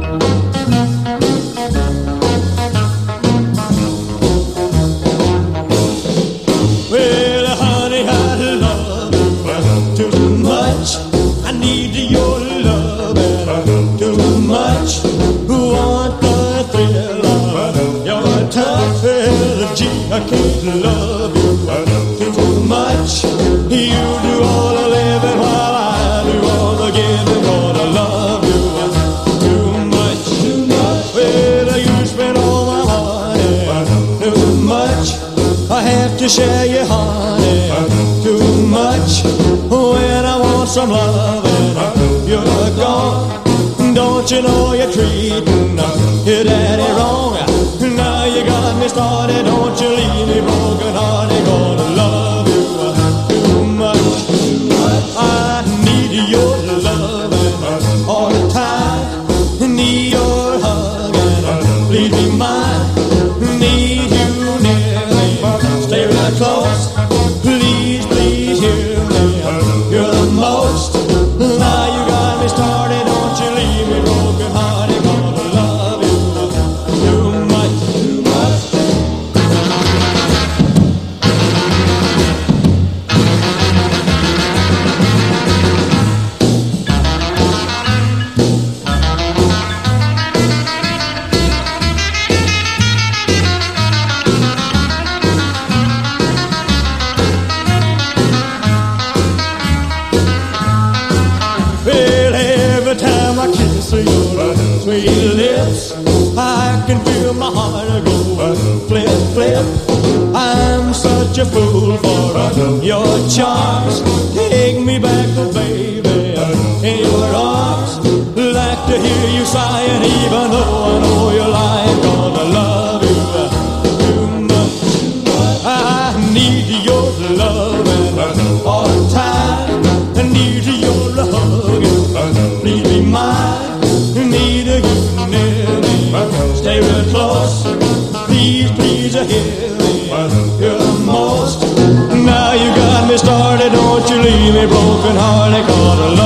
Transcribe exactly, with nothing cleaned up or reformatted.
Well, honey, I love you too much. I need your love too much. Want the thrill of your touch, gee, I can't love you too much. You do all the living while I do all the giving. Gonna love you too much, too much. Well, you spend all my money too much. I have to share your honey too much. When I want some loving, you're gone. Don't you know you're treating your daddy wrong? Now you got me started. Don't you leave me broken hearted. Gonna love you too much, too much. I need your loving all the time. Need your hugging, please be mine. Need you near me, stay right close. Please, please hear me. You're the most. Now you got me started. Don't you leave me broken hearted. Gonna love you too much, too much. Well, every time I kiss your sweet lips, I can feel my heart go flip, flip. I'm such a fool for your charms. Take me back, oh baby, in your arms. Like to hear you sighing, even though I know you're lying. Gonna love you too much. I need your loving all the time. I need your hugging, please be mine. Need you near me, stay real close. Please, please hear me. You're the most. Now you got me started. Don't you leave me broken hearted. Gonna love